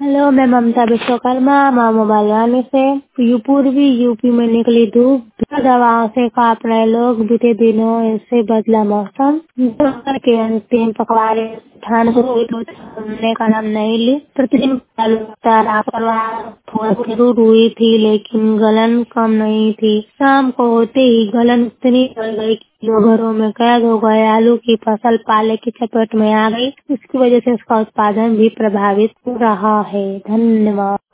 Hello, मैं ममता Vishwakarma mobile वाले से। पूर्वी यूपी में निकली धूप, दवाओं से कांप रहे लोग। बीते दिनों ऐसे बदला मौसम, दोपहर के अंतिम पखवाड़े ठंड होने का नाम नहीं ली। प्रतिदिन जरूर हुई थी, लेकिन गलन कम नहीं थी। शाम को होते ही गलन इतनी बढ़ गई कि लोग घरों में कैद हो गए। आलू की फसल पाले की चपेट में आ गई। इसकी वजह से इसका उत्पादन भी प्रभावित हो रहा है। धन्यवाद।